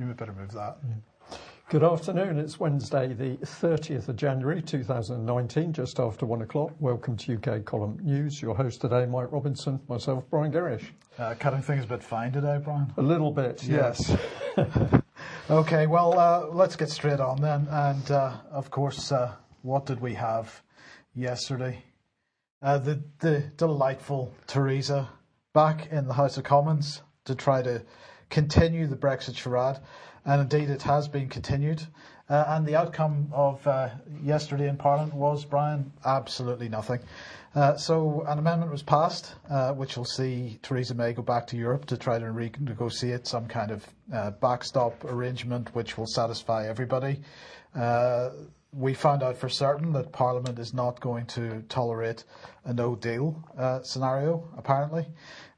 You better move that. Good afternoon. It's Wednesday, the 30th of January 2019, just after 1 o'clock. Welcome to UK Column News. Your host today, Mike Robinson, myself, Brian Gerrish. Cutting things a bit fine today, Brian? A little bit, yes. Okay, well, let's get straight on then. And, of course, what did we have yesterday? The delightful Theresa back in the House of Commons to try to continue the Brexit charade. And indeed, it has been continued. And the outcome of yesterday in Parliament was, Brian, absolutely nothing. So an amendment was passed, which will see Theresa May go back to Europe to try to renegotiate some kind of backstop arrangement which will satisfy everybody. We found out for certain that Parliament is not going to tolerate a no-deal scenario, apparently.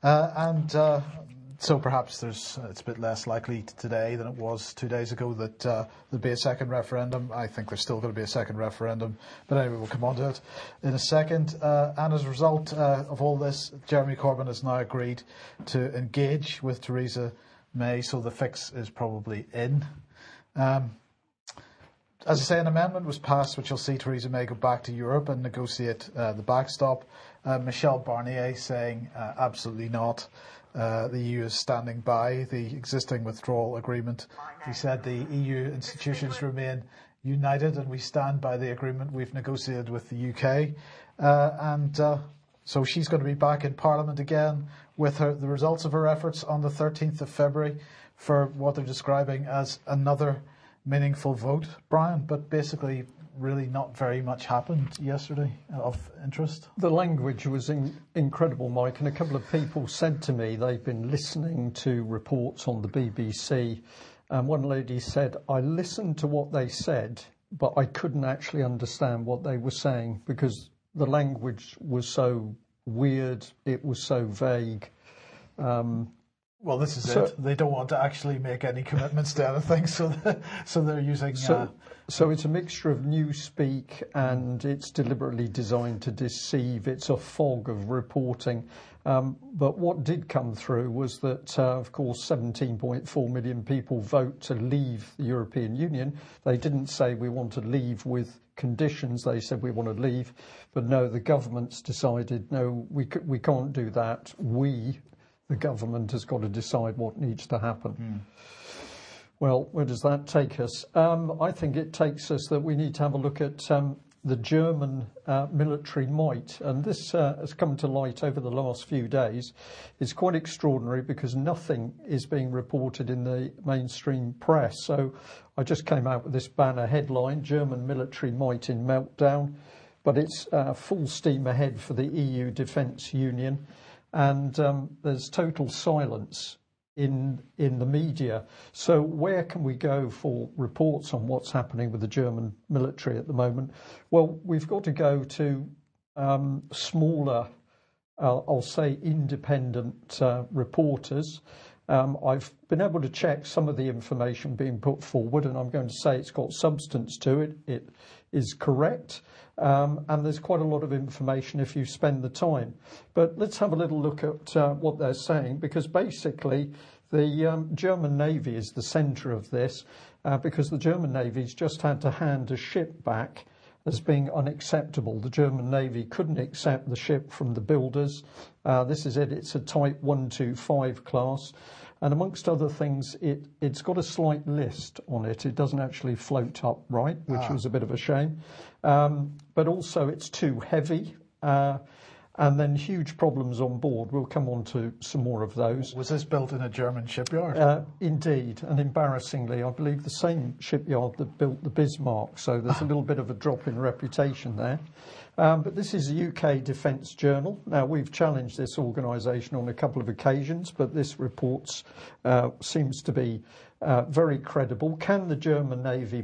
So perhaps it's a bit less likely today than it was 2 days ago that there'll be a second referendum. I think there's still going to be a second referendum, but anyway, we'll come on to it in a second. And as a result of all this, Jeremy Corbyn has now agreed to engage with Theresa May, so the fix is probably in. As I say, an amendment was passed which will see Theresa May go back to Europe and negotiate the backstop. Michel Barnier saying absolutely not. The EU is standing by the existing withdrawal agreement. He said the EU institutions remain united and we stand by the agreement we've negotiated with the UK. So she's going to be back in Parliament again with the results of her efforts on the 13th of February for what they're describing as another meaningful vote, Brian, but basically really not very much happened yesterday of interest. The language was incredible, Mike, and a couple of people said to me they've been listening to reports on the BBC, and one lady said, I listened to what they said, but I couldn't actually understand what they were saying because the language was so weird, it was so vague. Well, this is it. They don't want to actually make any commitments to anything, so they're using... So it's a mixture of newspeak and it's deliberately designed to deceive. It's a fog of reporting. But what did come through was that, of course, 17.4 million people vote to leave the European Union. They didn't say we want to leave with conditions. They said we want to leave. But no, the government's decided, no, we can't do that. The government has got to decide what needs to happen. Well, where does that take us? I think it takes us that we need to have a look at the German military might. And this has come to light over the last few days. It's quite extraordinary because nothing is being reported in the mainstream press. So I just came out with this banner headline, German military might in meltdown. But it's full steam ahead for the EU Defence Union. And there's total silence in the media. So where can we go for reports on what's happening with the German military at the moment? Well, we've got to go to smaller, I'll say independent reporters. I've been able to check some of the information being put forward, and I'm going to say it's got substance to it. It is correct. And there's quite a lot of information if you spend the time. But let's have a little look at what they're saying, because basically the German Navy is the centre of this, because the German Navy's just had to hand a ship back as being unacceptable. The German Navy couldn't accept the ship from the builders. This is it. It's a Type 125 class. And amongst other things, it's got a slight list on it. It doesn't actually float upright, which was a bit of a shame. But also it's too heavy. And then huge problems on board. We'll come on to some more of those. Was this built in a German shipyard? Indeed. And embarrassingly, I believe the same shipyard that built the Bismarck. So there's a little bit of a drop in reputation there. But this is a UK Defence Journal. Now, we've challenged this organisation on a couple of occasions, but this report seems to be very credible. Can the German Navy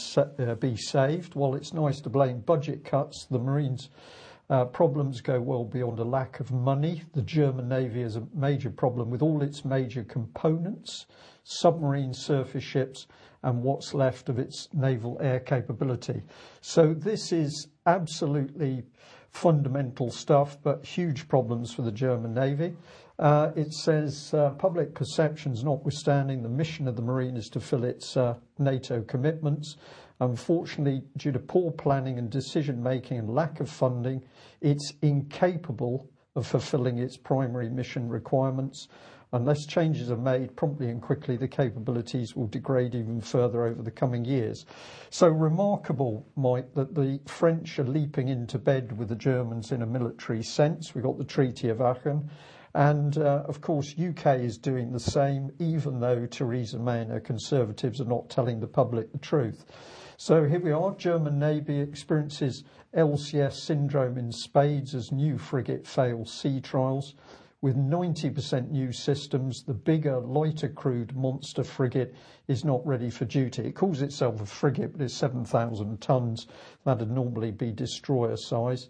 be saved? Well, it's nice to blame budget cuts. The Marines' problems go well beyond a lack of money. The German Navy has a major problem with all its major components, submarine surface ships, and what's left of its naval air capability. So this is absolutely fundamental stuff, but huge problems for the German Navy. It says, public perceptions notwithstanding, the mission of the Marine is to fill its NATO commitments. Unfortunately, due to poor planning and decision-making and lack of funding, it's incapable of fulfilling its primary mission requirements. Unless changes are made promptly and quickly, the capabilities will degrade even further over the coming years. So remarkable, Mike, that the French are leaping into bed with the Germans in a military sense. We've got the Treaty of Aachen. And, of course, UK is doing the same, even though Theresa May and her Conservatives are not telling the public the truth. So here we are. German Navy experiences LCS syndrome in spades as new frigate fails sea trials. With 90% new systems, the bigger, lighter crewed monster frigate is not ready for duty. It calls itself a frigate, but it's 7,000 tons. That would normally be destroyer size.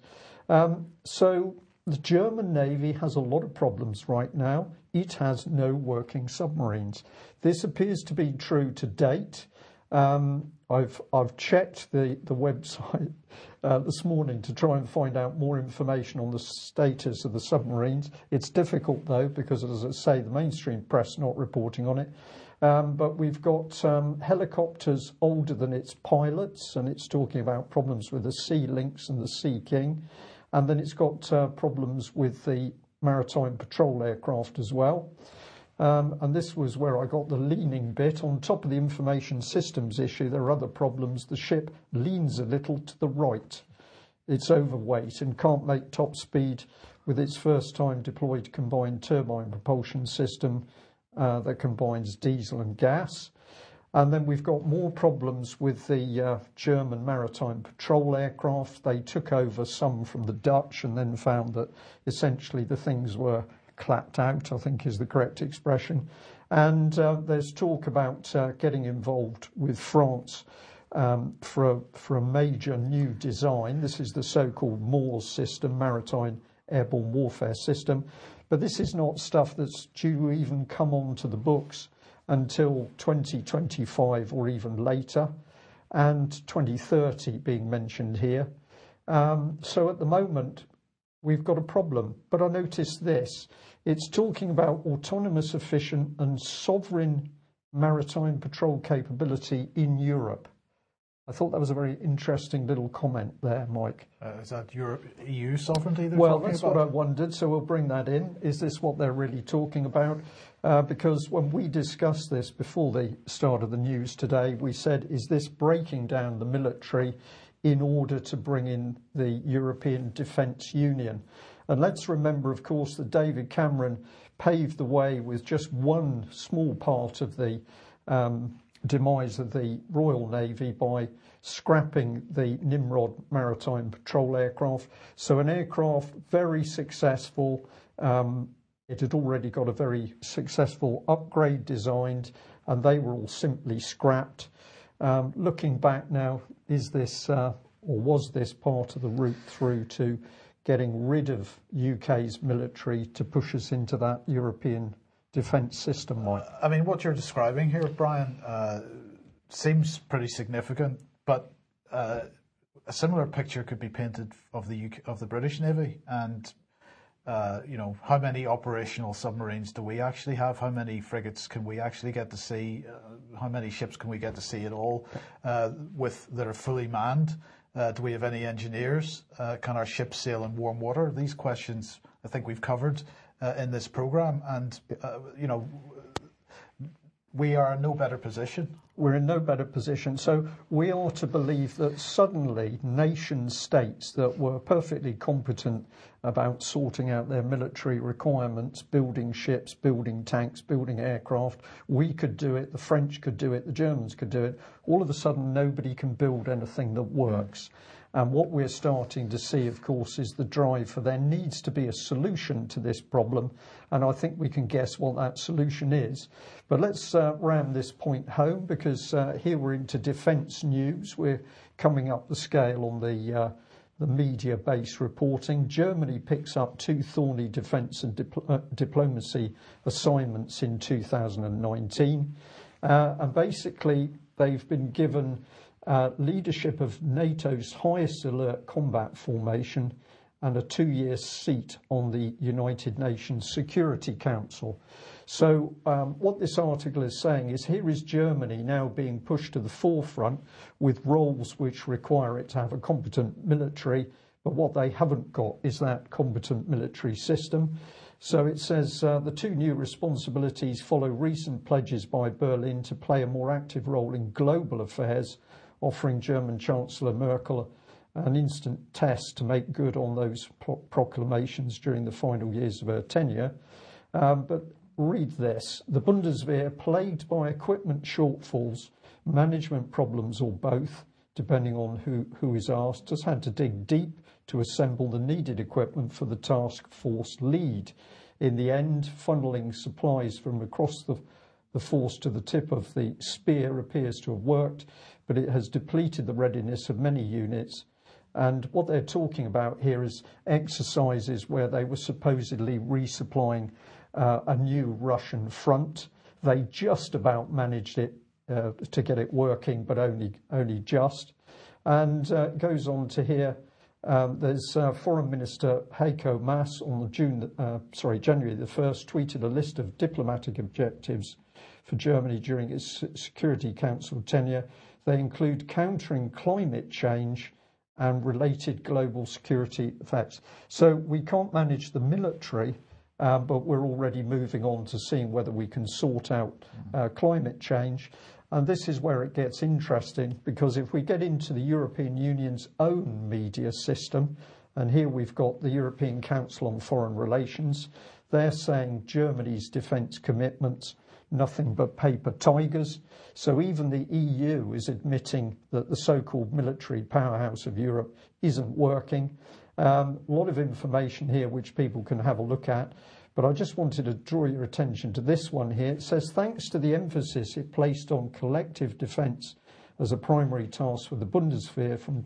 So the German Navy has a lot of problems right now. It has no working submarines. This appears to be true to date. I've checked the website this morning to try and find out more information on the status of the submarines. It's difficult though, because as I say, the mainstream press not reporting on it. But we've got helicopters older than its pilots, and it's talking about problems with the Sea Lynx and the Sea King. And then it's got problems with the maritime patrol aircraft as well. And this was where I got the leaning bit. On top of the information systems issue, there are other problems. The ship leans a little to the right. It's overweight and can't make top speed with its first time deployed combined turbine propulsion system that combines diesel and gas. And then we've got more problems with the German maritime patrol aircraft. They took over some from the Dutch and then found that essentially the things were clapped out, I think is the correct expression. And there's talk about getting involved with France for a major new design. This is the so-called MAWS system, Maritime Airborne Warfare System. But this is not stuff that's due to even come onto the books until 2025 or even later, and 2030 being mentioned here. So at the moment, we've got a problem. But I noticed this. It's talking about autonomous, efficient and sovereign maritime patrol capability in Europe. I thought that was a very interesting little comment there, Mike. Is that EU sovereignty they're Well, talking that's about? what I wondered, so we'll bring that in. Is this what they're really talking about? Because when we discussed this before the start of the news today, we said, is this breaking down the military in order to bring in the European Defence Union? And let's remember, of course, that David Cameron paved the way with just one small part of the demise of the Royal Navy by scrapping the Nimrod maritime patrol aircraft. So an aircraft very successful. It had already got a very successful upgrade designed, and they were all simply scrapped. Looking back now, is this or was this part of the route through to getting rid of UK's military to push us into that European defence system, Mike? I mean, what you're describing here, Brian, seems pretty significant, but a similar picture could be painted of the British Navy, and how many operational submarines do we actually have? How many frigates can we actually get to see? How many ships can we get to see at all that are fully manned? Do we have any engineers? Can our ships sail in warm water? These questions I think we've covered in this programme, and we are in no better position. We're in no better position. So we are to believe that suddenly nation states that were perfectly competent about sorting out their military requirements, building ships, building tanks, building aircraft, we could do it, the French could do it, the Germans could do it. All of a sudden, nobody can build anything that works. And what we're starting to see, of course, is the drive for there needs to be a solution to this problem. And I think we can guess what that solution is. But let's ram this point home, because here we're into defence news. We're coming up the scale on the media-based reporting. Germany picks up 2 thorny defence and diplomacy assignments in 2019. And basically, they've been given leadership of NATO's highest alert combat formation and a 2-year seat on the United Nations Security Council. So what this article is saying is here is Germany now being pushed to the forefront with roles which require it to have a competent military, but what they haven't got is that competent military system. So it says the 2 new responsibilities follow recent pledges by Berlin to play a more active role in global affairs, offering German Chancellor Merkel an instant test to make good on those proclamations during the final years of her tenure. But read this. The Bundeswehr, plagued by equipment shortfalls, management problems, or both, depending on who is asked, has had to dig deep to assemble the needed equipment for the task force lead. In the end, funneling supplies from across the force to the tip of the spear appears to have worked, but it has depleted the readiness of many units. And what they're talking about here is exercises where they were supposedly resupplying a new Russian front. They just about managed it to get it working, but only just. And it goes on to here. There's Foreign Minister Heiko Maas on January the 1st tweeted a list of diplomatic objectives for Germany during its Security Council tenure. They include countering climate change and related global security effects. So we can't manage the military, but we're already moving on to seeing whether we can sort out climate change. And this is where it gets interesting, because if we get into the European Union's own media system, and here we've got the European Council on Foreign Relations, they're saying Germany's defence commitments, nothing but paper tigers. So even the EU is admitting that the so-called military powerhouse of Europe isn't working. A lot of information here which people can have a look at. But I just wanted to draw your attention to this one here. It says, thanks to the emphasis it placed on collective defence as a primary task for the Bundeswehr from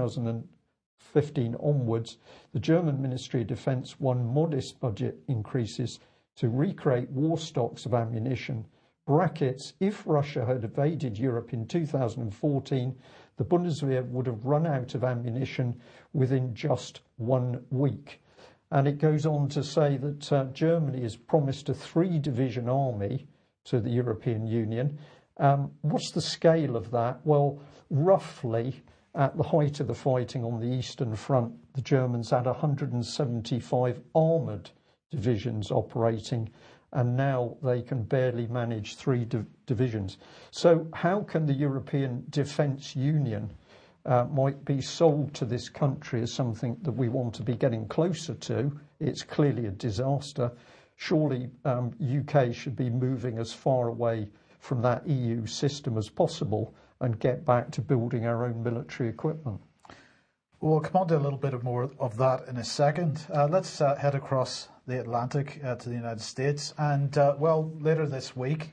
2015 onwards, the German Ministry of Defence won modest budget increases to recreate war stocks of ammunition. Brackets, if Russia had invaded Europe in 2014, the Bundeswehr would have run out of ammunition within just 1 week. And it goes on to say that Germany has promised a 3-division army to the European Union. What's the scale of that? Well, roughly at the height of the fighting on the Eastern Front, the Germans had 175 armoured divisions operating, and now they can barely manage 3 divisions. So how can the European Defence Union might be sold to this country as something that we want to be getting closer to? It's clearly a disaster. Surely UK should be moving as far away from that EU system as possible and get back to building our own military equipment. We'll come on to a little bit more of that in a second. Let's head across the Atlantic to the United States. And, later this week,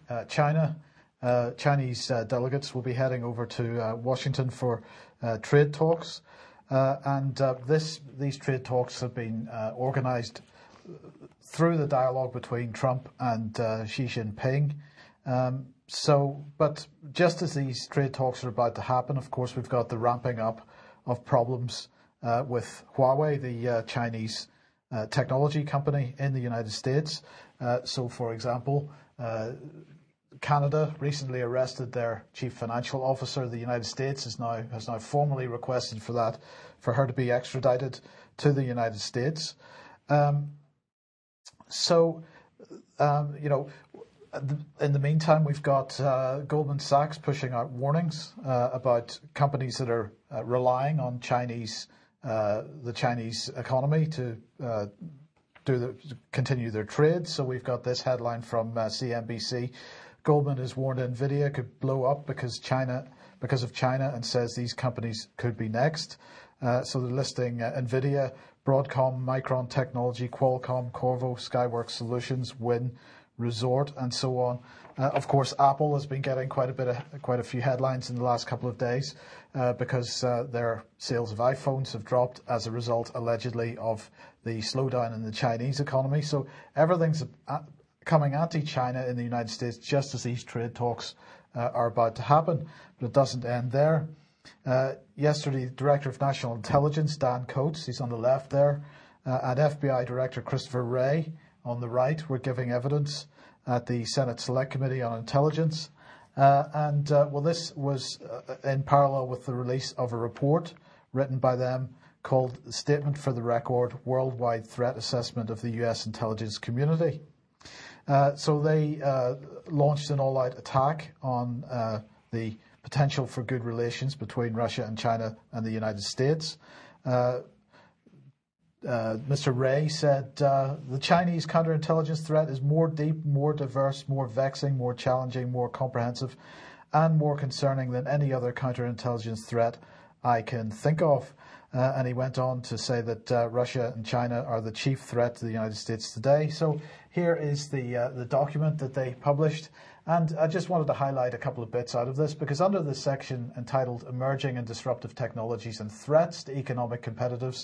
Chinese delegates will be heading over to Washington for trade talks. These trade talks have been organised through the dialogue between Trump and Xi Jinping. But just as these trade talks are about to happen, of course, we've got the ramping up of problems with Huawei, the Chinese technology company in the United States. So, for example, Canada recently arrested their chief financial officer. The United States has now formally requested for her to be extradited to the United States. In the meantime, we've got Goldman Sachs pushing out warnings about companies that are relying on the Chinese economy to continue their trade. So we've got this headline from CNBC. Goldman has warned Nvidia could blow up because of China, and says these companies could be next. So they're listing Nvidia, Broadcom, Micron Technology, Qualcomm, Qorvo, Skyworks Solutions, Win, Resort, and so on. Of course, Apple has been getting quite a few headlines in the last couple of days because their sales of iPhones have dropped as a result, allegedly, of the slowdown in the Chinese economy. So everything's coming anti-China in the United States just as these trade talks are about to happen. But it doesn't end there. Yesterday, Director of National Intelligence, Dan Coats, he's on the left there, and FBI Director Christopher Wray on the right were giving evidence at the Senate Select Committee on Intelligence. This was in parallel with the release of a report written by them called Statement for the Record, Worldwide Threat Assessment of the U.S. Intelligence Community. So they launched an all-out attack on the potential for good relations between Russia and China and the United States. Mr. Wray said the Chinese counterintelligence threat is more deep, more diverse, more vexing, more challenging, more comprehensive, and more concerning than any other counterintelligence threat I can think of. And he went on to say that Russia and China are the chief threat to the United States today. So here is the document that they published. And I just wanted to highlight a couple of bits out of this, because under this section entitled Emerging and Disruptive Technologies and Threats to Economic Competitiveness,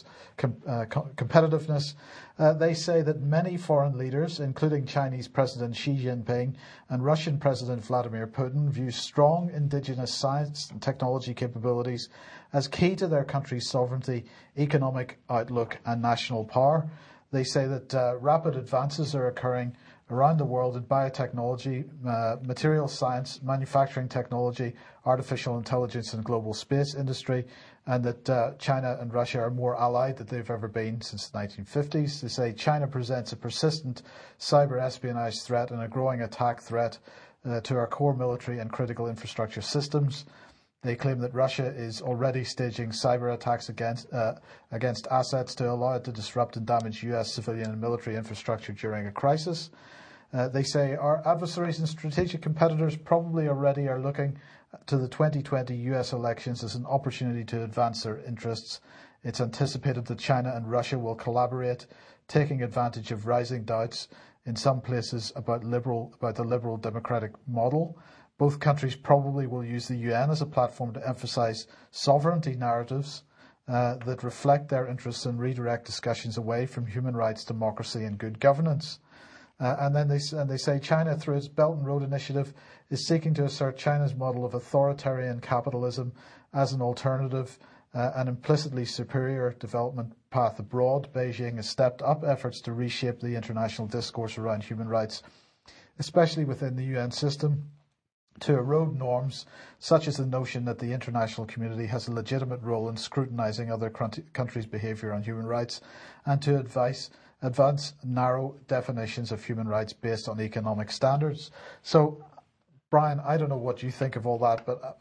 they say that many foreign leaders, including Chinese President Xi Jinping and Russian President Vladimir Putin, view strong indigenous science and technology capabilities as key to their country's sovereignty, economic outlook and national power. They say that rapid advances are occurring around the world in biotechnology, material science, manufacturing technology, artificial intelligence and global space industry, and that China and Russia are more allied than they've ever been since the 1950s. They say China presents a persistent cyber espionage threat and a growing attack threat to our core military and critical infrastructure systems. They claim that Russia is already staging cyber attacks against assets to allow it to disrupt and damage US civilian and military infrastructure during a crisis. They say our adversaries and strategic competitors probably already are looking to the 2020 US elections as an opportunity to advance their interests. It's anticipated that China and Russia will collaborate, taking advantage of rising doubts in some places about the liberal democratic model. Both countries probably will use the UN as a platform to emphasize sovereignty narratives that reflect their interests and redirect discussions away from human rights, democracy and good governance. And then they say China, through its Belt and Road Initiative, is seeking to assert China's model of authoritarian capitalism as an alternative, an implicitly superior development path abroad. Beijing has stepped up efforts to reshape the international discourse around human rights, especially within the UN system, to erode norms such as the notion that the international community has a legitimate role in scrutinizing other countries' behaviour on human rights, and to advance narrow definitions of human rights based on economic standards. So, Brian, I don't know what you think of all that, but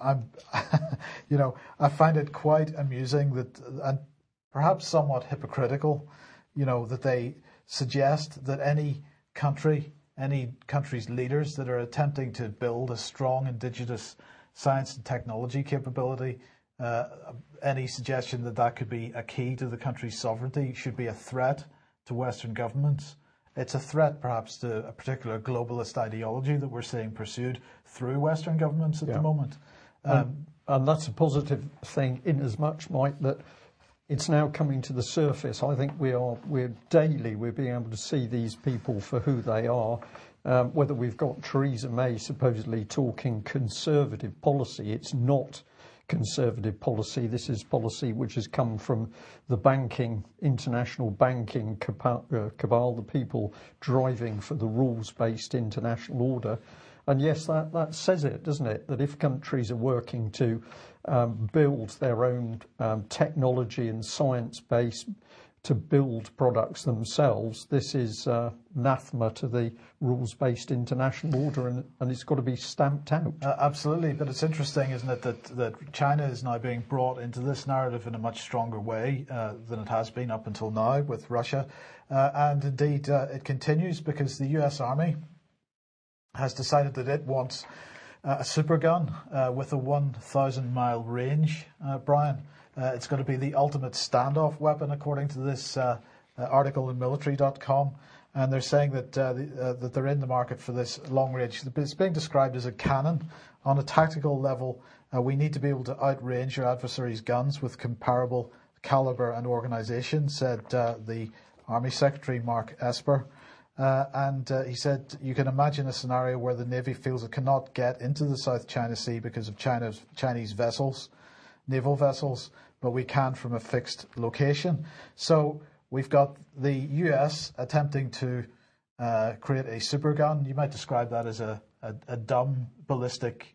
I find it quite amusing that, and perhaps somewhat hypocritical, that they suggest that any country's leaders that are attempting to build a strong indigenous science and technology capability, any suggestion that could be a key to the country's sovereignty should be a threat to Western governments. It's a threat perhaps to a particular globalist ideology that we're seeing pursued through Western governments at the moment. And that's a positive thing in as much, Mike, that it's now coming to the surface. I think we're being able to see these people for who they are. Whether we've got Theresa May supposedly talking conservative policy, it's not conservative policy. This is policy which has come from the international banking cabal, the people driving for the rules-based international order. And yes, that says it, doesn't it? That if countries are working to build their own technology and science base to build products themselves, this is anathema to the rules-based international order, and it's got to be stamped out. Absolutely, but it's interesting, isn't it, that China is now being brought into this narrative in a much stronger way than it has been up until now with Russia. And indeed, it continues because the US Army has decided that it wants a super gun with a 1,000-mile range, Brian. It's going to be the ultimate standoff weapon, according to this article in military.com. And they're saying that that they're in the market for this long range. It's being described as a cannon. On a tactical level, we need to be able to outrange our adversaries' guns with comparable caliber and organisation, said the Army Secretary Mark Esper. And he said, you can imagine a scenario where the Navy feels it cannot get into the South China Sea because of Chinese vessels. naval vessels, but we can from a fixed location. So we've got the US attempting to create a supergun. You might describe that as a dumb ballistic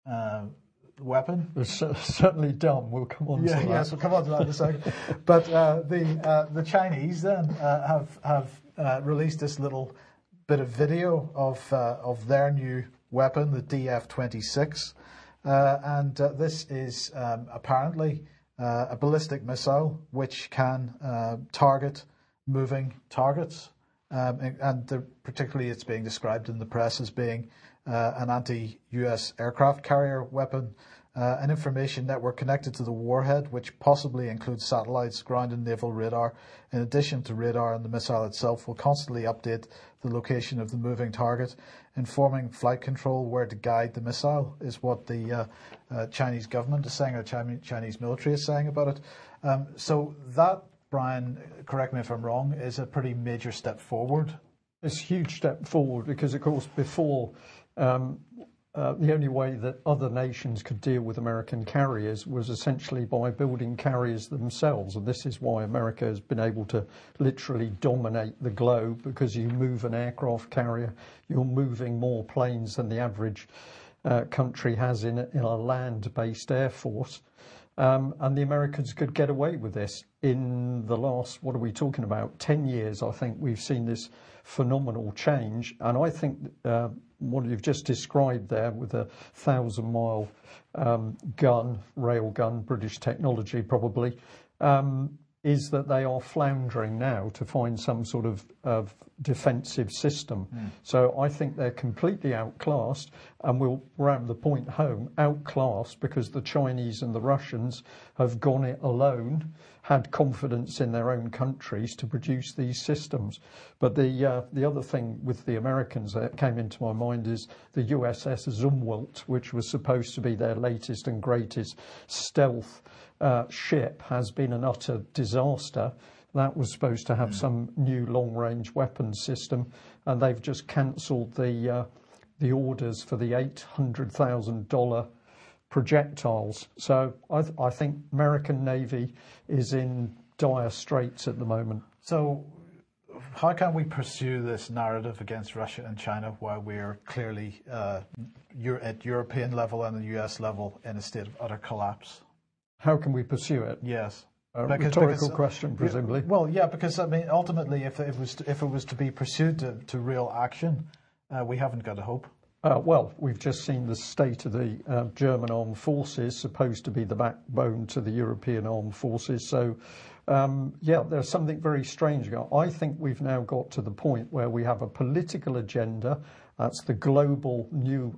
weapon. It's certainly dumb. We'll come on to that. Yes, we'll come on to that in a second. But the Chinese then have released this little bit of video of their new weapon, the DF-26, and this is apparently a ballistic missile which can target moving targets, and particularly it's being described in the press as being an anti-US aircraft carrier weapon, an information network connected to the warhead, which possibly includes satellites, ground and naval radar. In addition to radar, and the missile itself will constantly update the location of the moving target, informing flight control where to guide the missile, is what the Chinese government is saying, or Chinese military is saying about it. So that, Brian, correct me if I'm wrong, is a pretty major step forward. It's a huge step forward because, of course, before the only way that other nations could deal with American carriers was essentially by building carriers themselves. And this is why America has been able to literally dominate the globe, because you move an aircraft carrier, you're moving more planes than the average country has in a land-based air force. And the Americans could get away with this. In the last, what are we talking about, 10 years, I think we've seen this phenomenal change. And I think what you've just described there with a 1,000-mile rail gun, British technology probably, is that they are floundering now to find some sort of defensive system. So I think they're completely outclassed, and we'll ram the point home, outclassed because the Chinese and the Russians have gone it alone, had confidence in their own countries to produce these systems. But the other thing with the Americans that came into my mind is the USS Zumwalt, which was supposed to be their latest and greatest stealth ship, has been an utter disaster. That was supposed to have some new long-range weapons system, and they've just cancelled the orders for the $800,000 projectiles. So I think American Navy is in dire straits at the moment. So how can we pursue this narrative against Russia and China while we're clearly at European level and the US level in a state of utter collapse? How can we pursue it? Yes. A rhetorical question, presumably. Well, yeah, because I mean, ultimately, if it was to be pursued to real action, we haven't got a hope. Well, we've just seen the state of the German armed forces, supposed to be the backbone to the European armed forces. So, yeah, there's something very strange going on. I think we've now got to the point where we have a political agenda. That's the global new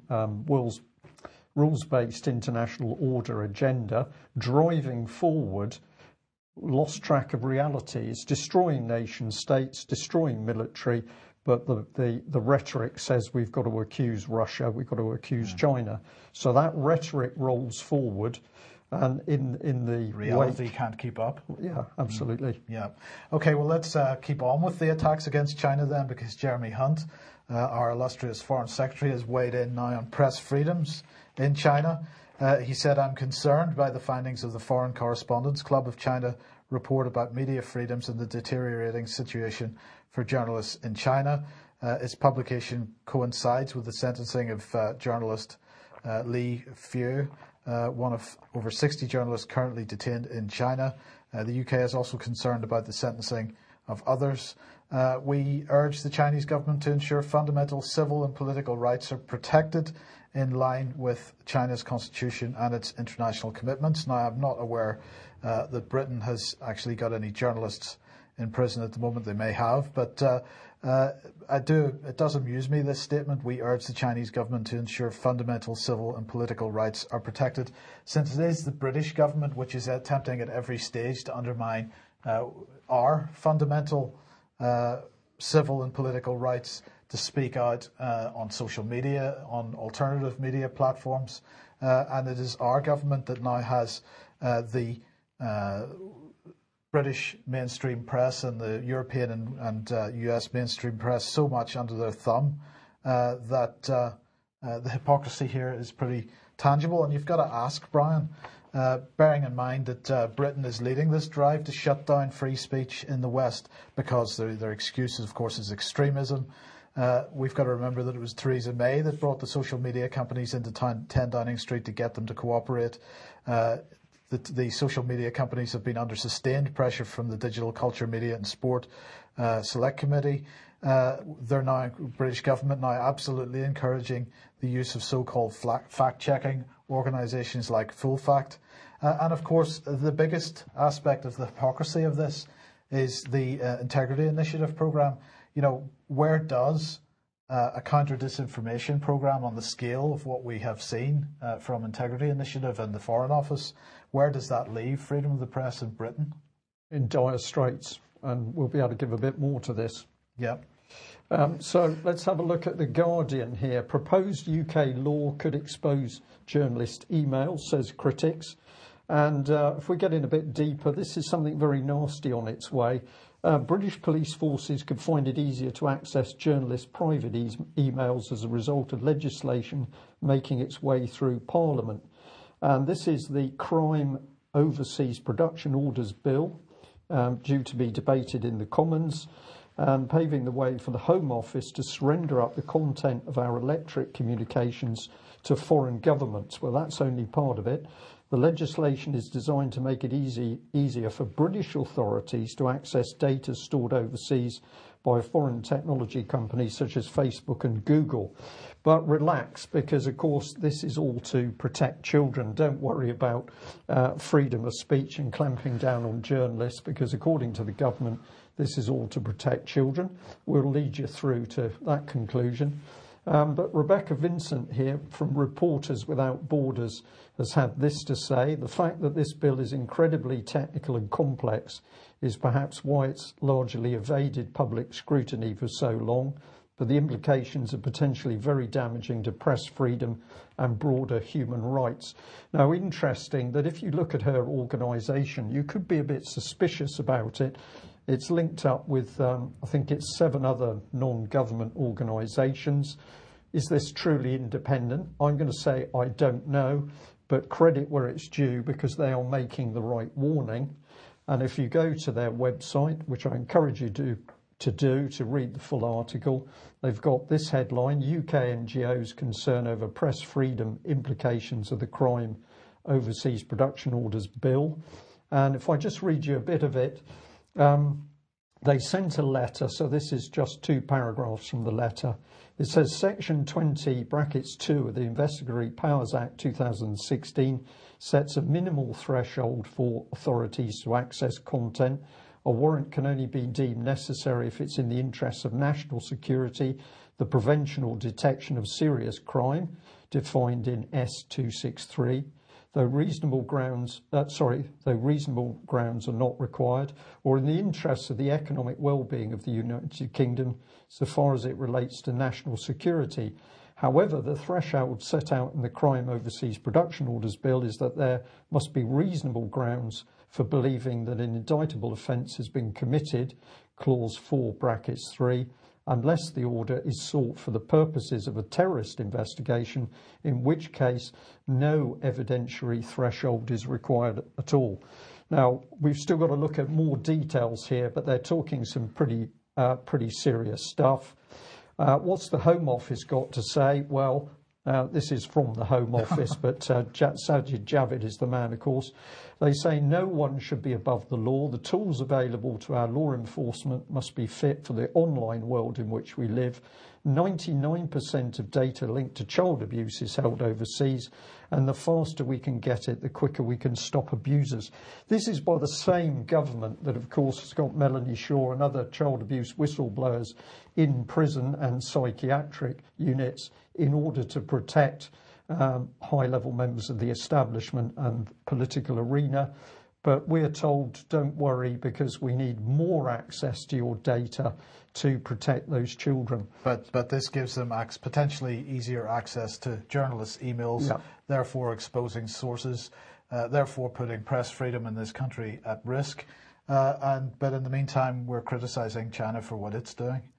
rules-based international order agenda driving forward. Lost track of reality. It's destroying nation states, destroying military, but the rhetoric says we've got to accuse Russia, we've got to accuse China. So that rhetoric rolls forward, and in the reality can't keep up. Yeah, absolutely. Yeah. Okay, well, let's keep on with the attacks against China then, because Jeremy Hunt, our illustrious Foreign Secretary, has weighed in now on press freedoms in China. He said, "I'm concerned by the findings of the Foreign Correspondents Club of China report about media freedoms and the deteriorating situation for journalists in China." Its publication coincides with the sentencing of journalist Li Fu, one of over 60 journalists currently detained in China. The UK is also concerned about the sentencing of others. We urge the Chinese government to ensure fundamental civil and political rights are protected in line with China's constitution and its international commitments. Now, I'm not aware that Britain has actually got any journalists in prison at the moment. They may have, but it does amuse me, this statement. We urge the Chinese government to ensure fundamental civil and political rights are protected, since it is the British government which is attempting at every stage to undermine our fundamental civil and political rights to speak out on social media, on alternative media platforms. And it is our government that now has the British mainstream press and the European and US mainstream press so much under their thumb that the hypocrisy here is pretty tangible. And you've got to ask, Brian, bearing in mind that Britain is leading this drive to shut down free speech in the West because their excuse, of course, is extremism. We've got to remember that it was Theresa May that brought the social media companies into 10 Downing Street to get them to cooperate. The social media companies have been under sustained pressure from the Digital Culture, Media and Sport Select Committee. British government now absolutely encouraging the use of so-called fact-checking organisations like Full Fact. And of course, the biggest aspect of the hypocrisy of this is the Integrity Initiative programme. You know, where does a counter-disinformation programme on the scale of what we have seen from Integrity Initiative and the Foreign Office, where does that leave freedom of the press in Britain? In dire straits, and we'll be able to give a bit more to this. Yeah. So let's have a look at The Guardian here. Proposed UK law could expose journalist emails, says critics. And if we get in a bit deeper, this is something very nasty on its way. British police forces could find it easier to access journalists' private emails as a result of legislation making its way through Parliament. And this is the Crime Overseas Production Orders Bill, due to be debated in the Commons, and paving the way for the Home Office to surrender up the content of our electronic communications to foreign governments. Well, that's only part of it. The legislation is designed to make it easier for British authorities to access data stored overseas by foreign technology companies such as Facebook and Google. But relax, because of course this is all to protect children. Don't worry about freedom of speech and clamping down on journalists, because according to the government, this is all to protect children. We'll lead you through to that conclusion. But Rebecca Vincent here from Reporters Without Borders has had this to say: the fact that this bill is incredibly technical and complex is perhaps why it's largely evaded public scrutiny for so long, but the implications are potentially very damaging to press freedom and broader human rights. Now, interesting that if you look at her organisation, you could be a bit suspicious about it. It's linked up with, I think it's 7 other non-government organisations. Is this truly independent? I'm going to say I don't know, but credit where it's due, because they are making the right warning. And if you go to their website, which I encourage you to read the full article, they've got this headline: UK NGOs concern over press freedom implications of the Crime Overseas Production Orders Bill. And if I just read you a bit of it, they sent a letter, so this is just 2 paragraphs from the letter. It says Section 20, brackets 2 of the Investigatory Powers Act 2016 sets a minimal threshold for authorities to access content. A warrant can only be deemed necessary if it's in the interests of national security, the prevention or detection of serious crime, defined in S263. Though reasonable grounds are not required, or in the interests of the economic well-being of the United Kingdom, so far as it relates to national security. However, the threshold set out in the Crime Overseas Production Orders Bill is that there must be reasonable grounds for believing that an indictable offence has been committed, clause 4, brackets 3, unless the order is sought for the purposes of a terrorist investigation, in which case no evidentiary threshold is required at all. Now, we've still got to look at more details here, but they're talking some pretty serious stuff. What's the Home Office got to say? Well, this is from the Home Office, but Sajid Javid is the man, of course. They say no one should be above the law. The tools available to our law enforcement must be fit for the online world in which we live. 99% of data linked to child abuse is held overseas, and the faster we can get it, the quicker we can stop abusers. This is by the same government that, of course, has got Melanie Shaw and other child abuse whistleblowers in prison and psychiatric units in order to protect high-level members of the establishment and political arena. But we're told, don't worry, because we need more access to your data to protect those children. But this gives them potentially easier access to journalists' emails, therefore exposing sources, therefore putting press freedom in this country at risk. But in the meantime, we're criticising China for what it's doing.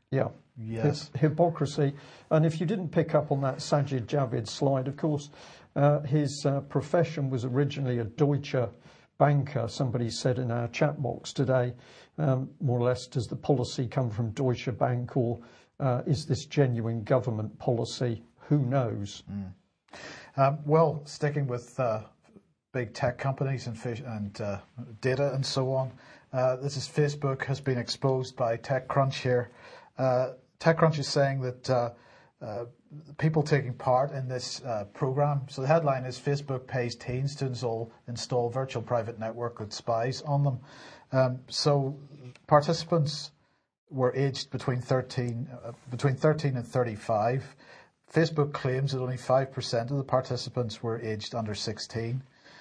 Yeah. Yes. Hypocrisy. And if you didn't pick up on that Sajid Javid slide, of course, his profession was originally a Deutsche banker. Somebody said in our chat box today, more or less, does the policy come from Deutsche Bank, or is this genuine government policy? Who knows? Well, sticking with big tech companies and data and so on, this is Facebook has been exposed by TechCrunch here. TechCrunch is saying that people taking part in this program. So the headline is Facebook pays teens to install virtual private network with spies on them. So participants were aged between 13 and 35. Facebook claims that only 5% of the participants were aged under 16.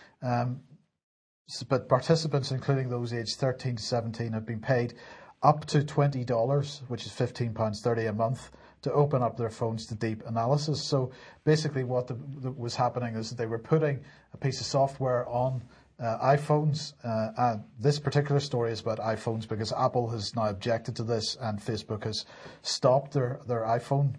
But participants, including those aged 13 to 17, have been paid up to $20, which is £15.30 a month, to open up their phones to deep analysis. So basically what was happening is that they were putting a piece of software on iPhones. And this particular story is about iPhones because Apple has now objected to this, and Facebook has stopped their iPhone,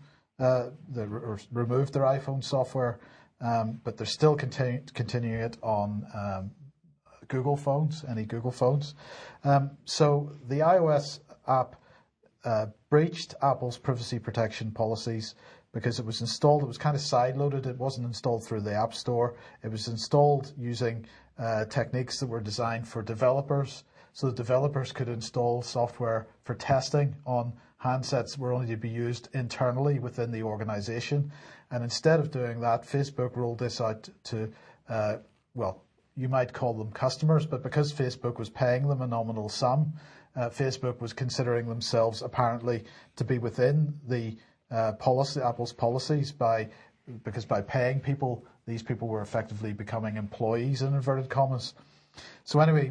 removed their iPhone software, but they're still continuing it on Google phones, any Google phones. So the iOS app breached Apple's privacy protection policies because it was installed, it was kind of side-loaded, it wasn't installed through the App Store, it was installed using techniques that were designed for developers, so that developers could install software for testing on handsets that were only to be used internally within the organization. And instead of doing that, Facebook rolled this out to, well, you might call them customers, but because Facebook was paying them a nominal sum, Facebook was considering themselves apparently to be within the Apple's policies because by paying people, these people were effectively becoming employees in inverted commas. So anyway,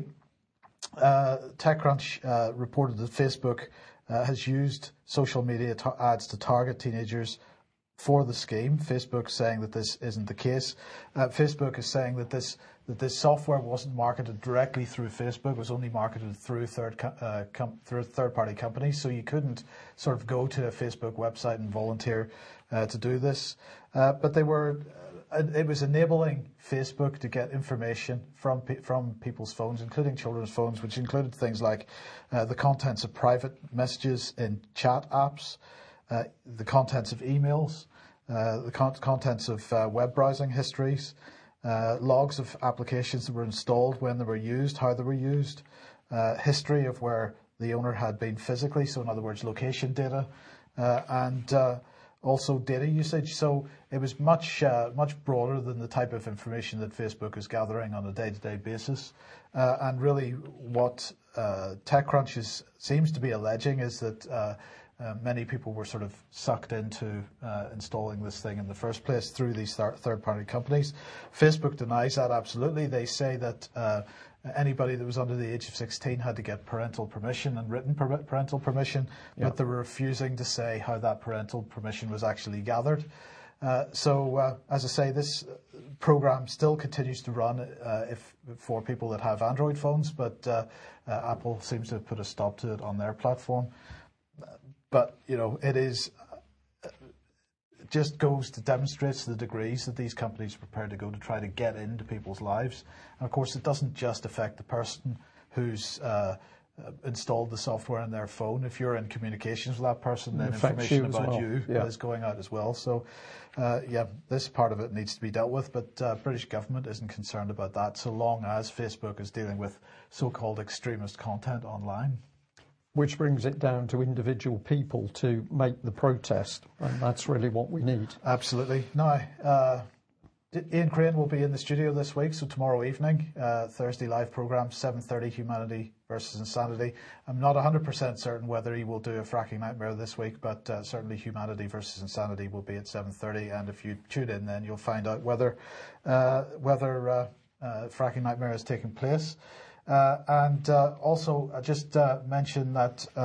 TechCrunch reported that Facebook has used social media ads to target teenagers for the scheme. Facebook saying that this isn't the case. Facebook is saying that this software wasn't marketed directly through Facebook. It was only marketed through third-party companies. So you couldn't sort of go to a Facebook website and volunteer to do this. But it was enabling Facebook to get information from people's phones, including children's phones, which included things like the contents of private messages in chat apps, the contents of emails, the contents of web browsing histories, logs of applications that were installed, when they were used, how they were used, history of where the owner had been physically, so in other words, location data, and also data usage. So it was much broader than the type of information that Facebook is gathering on a day-to-day basis. And really what TechCrunch seems to be alleging is that many people were sort of sucked into installing this thing in the first place through these third-party companies. Facebook denies that absolutely. They say that anybody that was under the age of 16 had to get parental permission and written parental permission, but they were refusing to say how that parental permission was actually gathered. So, as I say, this program still continues to run for people that have Android phones, but Apple seems to have put a stop to it on their platform. But, you know, it just goes to demonstrate the degrees that these companies are prepared to go to try to get into people's lives. And, of course, it doesn't just affect the person who's installed the software on their phone. If you're in communications with that person, then information about you is going out as well. So, this part of it needs to be dealt with, but British government isn't concerned about that so long as Facebook is dealing with so-called extremist content online. Which brings it down to individual people to make the protest, and that's really what we need. Absolutely. Now, Ian Crane will be in the studio this week, so tomorrow evening, Thursday live programme, 7:30, Humanity versus Insanity. I'm not 100% certain whether he will do a Fracking Nightmare this week, but certainly Humanity versus Insanity will be at 7:30, and if you tune in then you'll find out whether Fracking Nightmare is taking place. And also, I just mention that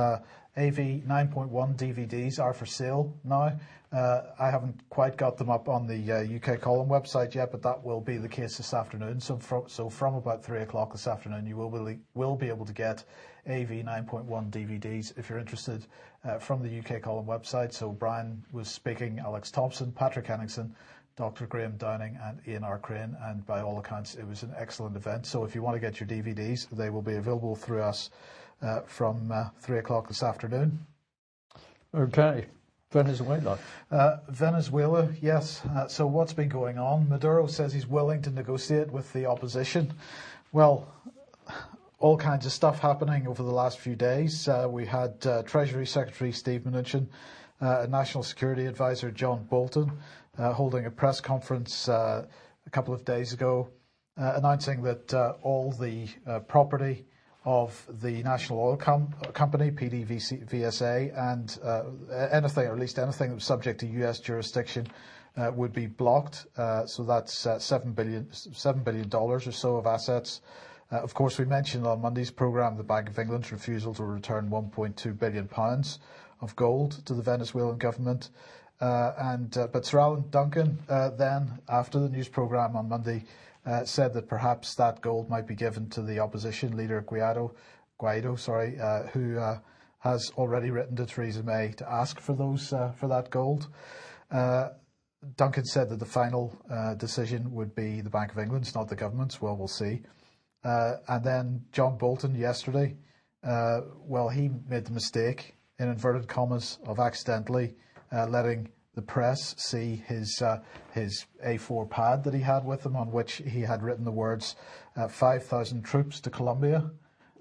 AV 9.1 DVDs are for sale now. I haven't quite got them up on the UK Column website yet, but that will be the case this afternoon. So from about 3 o'clock this afternoon, you will be able to get AV 9.1 DVDs if you're interested from the UK Column website. So Brian was speaking, Alex Thompson, Patrick Henningsen, Dr. Graham Downing and Ian R. Crane, and by all accounts it was an excellent event. So if you want to get your DVDs, they will be available through us from 3 o'clock this afternoon. Okay. Venezuela. Venezuela, yes. So what's been going on? Maduro says he's willing to negotiate with the opposition. Well, all kinds of stuff happening over the last few days. We had Treasury Secretary Steve Mnuchin, National Security Advisor John Bolton, holding a press conference a couple of days ago, announcing that all the property of the National Oil Company, PDVSA, and anything, or at least anything that was subject to US jurisdiction, would be blocked. So that's $7 billion or so of assets. Of course, we mentioned on Monday's programme the Bank of England's refusal to return £1.2 billion of gold to the Venezuelan government. But Sir Alan Duncan then, after the news programme on Monday, said that perhaps that gold might be given to the opposition leader Guaido, who has already written to Theresa May to ask for that gold. Duncan said that the final decision would be the Bank of England's, not the government's. Well, we'll see. And then John Bolton yesterday, he made the mistake, in inverted commas, of accidentally letting the press see his A4 pad that he had with him, on which he had written the words 5,000 troops to Colombia.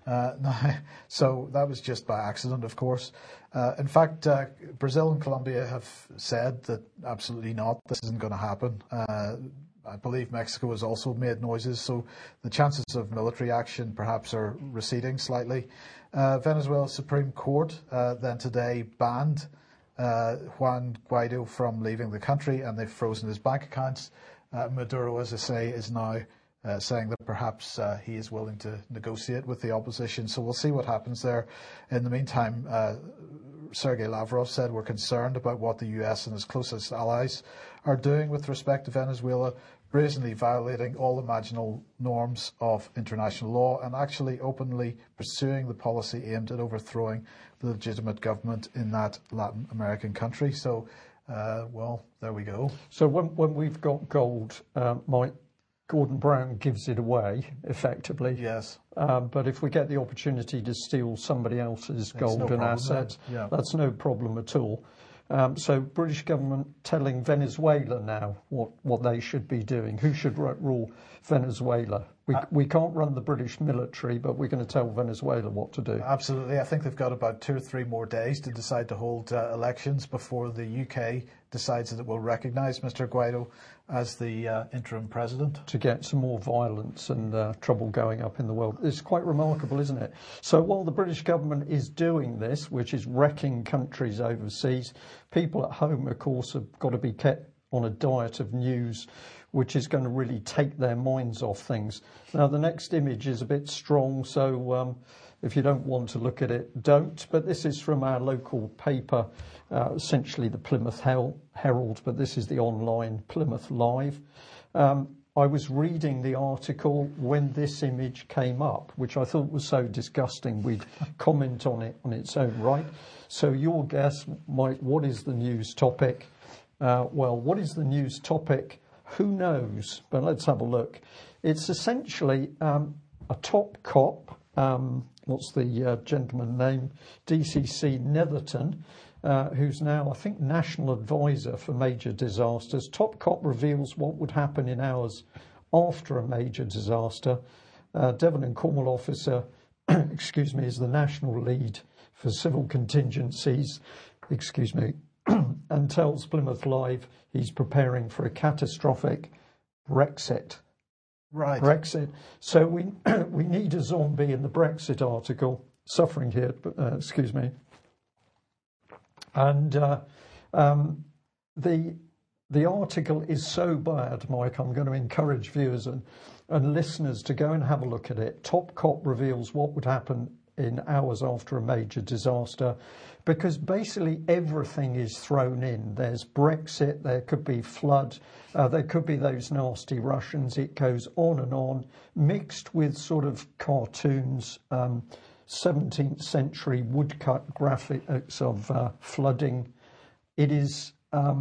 So that was just by accident, of course. In fact, Brazil and Colombia have said that absolutely not, this isn't going to happen. I believe Mexico has also made noises, so the chances of military action perhaps are receding slightly. Venezuela's Supreme Court then today banned Juan Guaido from leaving the country, and they've frozen his bank accounts. Maduro, as I say, is now saying that perhaps he is willing to negotiate with the opposition. So we'll see what happens there. In the meantime, Sergei Lavrov said we're concerned about what the US and his closest allies are doing with respect to Venezuela, brazenly violating all imaginable norms of international law and actually openly pursuing the policy aimed at overthrowing the legitimate government in that Latin American country. So, there we go. So when we've got gold, Mike, Gordon Brown gives it away, effectively. Yes. But if we get the opportunity to steal somebody else's gold and assets, that's no problem at all. So British government telling Venezuela now what they should be doing. Who should rule Venezuela? We can't run the British military, but we're going to tell Venezuela what to do. Absolutely. I think they've got about 2 or 3 more days to decide to hold elections before the UK decides that it will recognise Mr. Guaido as the interim president. To get some more violence and trouble going up in the world. It's quite remarkable, isn't it? So while the British government is doing this, which is wrecking countries overseas, people at home, of course, have got to be kept on a diet of news which is going to really take their minds off things. Now, the next image is a bit strong, so if you don't want to look at it, don't. But this is from our local paper, essentially the Plymouth Herald, but this is the online Plymouth Live. I was reading the article when this image came up, which I thought was so disgusting we'd comment on it on its own right. So your guess, Mike, what is the news topic? What is the news topic? Who knows? But let's have a look. It's essentially a top cop, what's the gentleman name? DCC Netherton, who's now, I think, National Advisor for Major Disasters. Top cop reveals what would happen in hours after a major disaster. Devon and Cornwall officer, is the national lead for civil contingencies, and tells Plymouth Live he's preparing for a catastrophic Brexit. Right. Brexit. So we need a zombie in the Brexit article. Suffering here, And the article is so bad, Mike, I'm going to encourage viewers and listeners to go and have a look at it. Top cop reveals what would happen in hours after a major disaster, because basically everything is thrown in. There's Brexit, there could be flood, there could be those nasty Russians. It goes on, mixed with sort of cartoons, 17th century woodcut graphics of flooding. It is...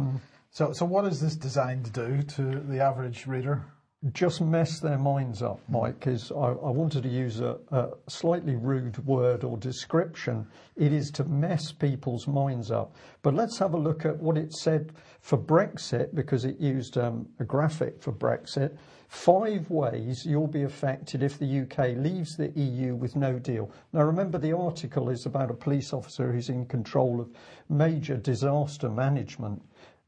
So what is this designed to do to the average reader? Just mess their minds up, Mike, because I wanted to use a slightly rude word or description. It is to mess people's minds up. But let's have a look at what it said for Brexit, because it used a graphic for Brexit. 5 ways you'll be affected if the UK leaves the EU with no deal. Now, remember, the article is about a police officer who's in control of major disaster management,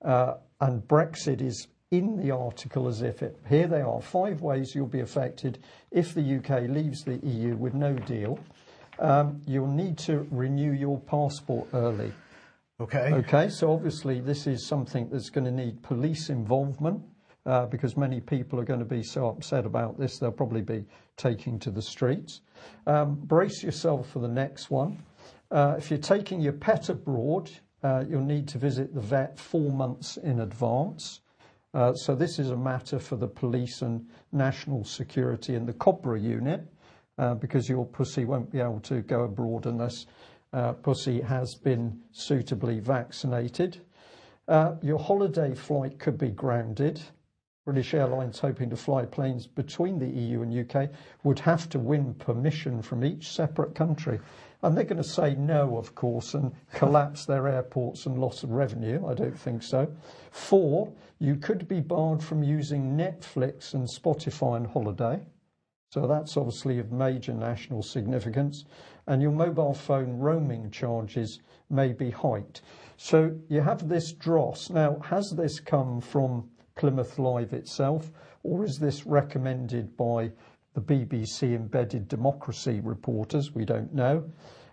and Brexit is in the article as if it... Here they are, 5 ways you'll be affected if the UK leaves the EU with no deal. You'll need to renew your passport early. Okay, so obviously this is something that's going to need police involvement, because many people are going to be so upset about this, they'll probably be taking to the streets. Brace yourself for the next one. If you're taking your pet abroad, you'll need to visit the vet 4 months in advance. So this is a matter for the police and national security and the COBRA unit, because your pussy won't be able to go abroad unless pussy has been suitably vaccinated. Your holiday flight could be grounded. British Airlines, hoping to fly planes between the EU and UK, would have to win permission from each separate country. And they're going to say no, of course, and collapse their airports and loss of revenue. I don't think so. 4, you could be barred from using Netflix and Spotify on holiday. So that's obviously of major national significance. And your mobile phone roaming charges may be hiked. So you have this dross. Now, has this come from Plymouth Live itself, or is this recommended by the BBC embedded democracy reporters? We don't know.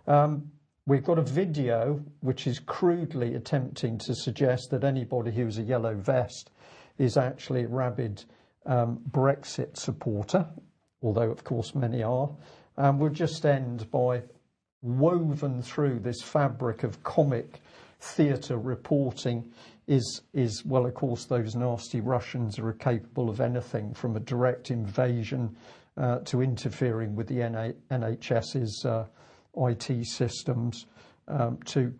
We've got a video which is crudely attempting to suggest that anybody who's a yellow vest is actually a rabid Brexit supporter, although of course many are. We'll just end by, woven through this fabric of comic theatre reporting is, well, of course, those nasty Russians are capable of anything from a direct invasion to interfering with the NHS's IT systems, to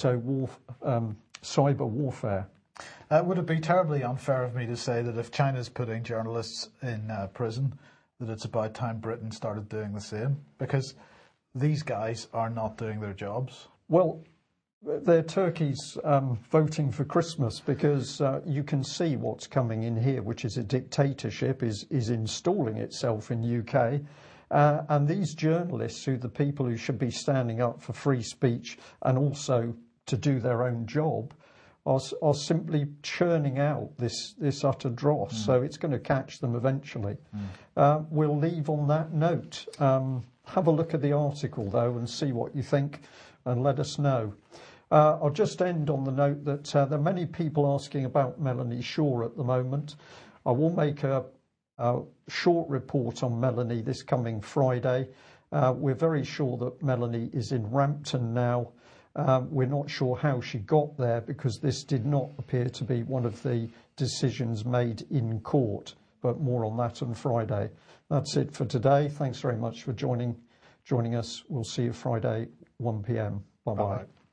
cyber warfare. Would it be terribly unfair of me to say that if China's putting journalists in prison, that it's about time Britain started doing the same? Because these guys are not doing their jobs. Well, they're turkeys voting for Christmas, because you can see what's coming in here, which is a dictatorship, is installing itself in UK. And these journalists, who the people who should be standing up for free speech and also to do their own job, are simply churning out this utter dross. So it's going to catch them eventually. We'll leave on that note. Have a look at the article, though, and see what you think, and let us know. I'll just end on the note that there are many people asking about Melanie Shaw at the moment. I will make a short report on Melanie this coming Friday. We're very sure that Melanie is in Rampton now. We're not sure how she got there, because this did not appear to be one of the decisions made in court, but more on that on Friday. That's it for today. Thanks very much for joining us. We'll see you Friday, 1 p.m. Bye-bye.